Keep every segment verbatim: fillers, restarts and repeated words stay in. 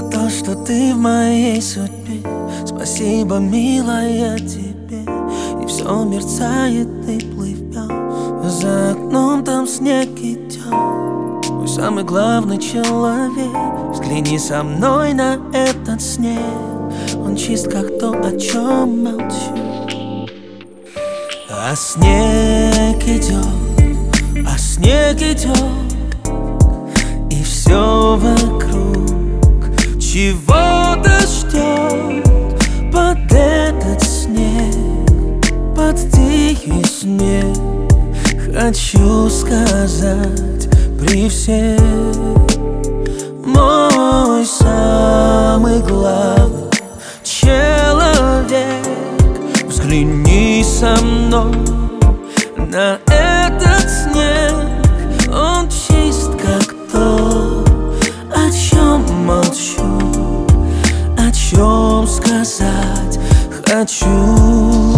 то, что ты в моей судьбе. Спасибо, милая, тебе. И все мерцает и плывет. За окном там снег идет. Мой самый главный человек. Взгляни со мной на этот снег. Он чист, как то, о чем молчу. А снег идет, а снег идет, и все вокруг чего-то ждет. Под этот снег, под тихий смех хочу сказать при всех: мой самый главный человек, взгляни со мной на этот снег. Он чист, как то, о чем молчу, о чем сказать хочу.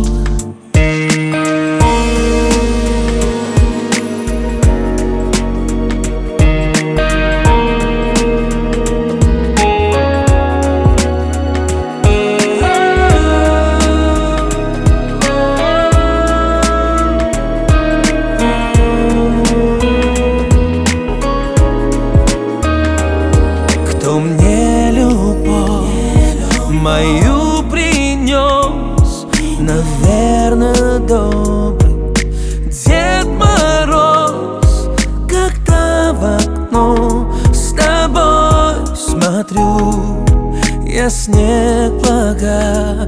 Кто мне любовь мою принес, наверное, добрый Дед Мороз. Когда в окно с тобой смотрю, я снег благодарю.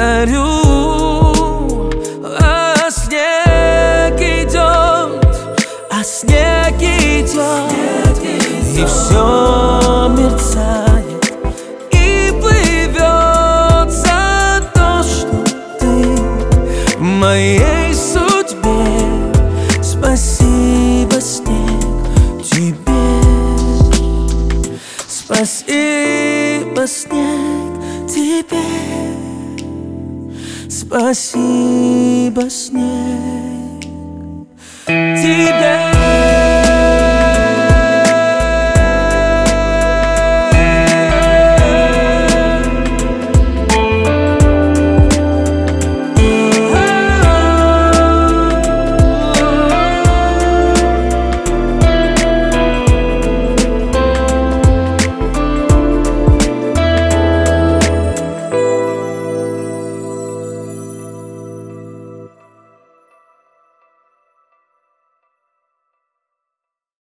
А снег идет, а снег идет, и все мерцает и плывет за то, что ты в моей судьбе. Спасибо, снег, тебе. Спасибо, снег, тебе. Спасибо, снег, тебе.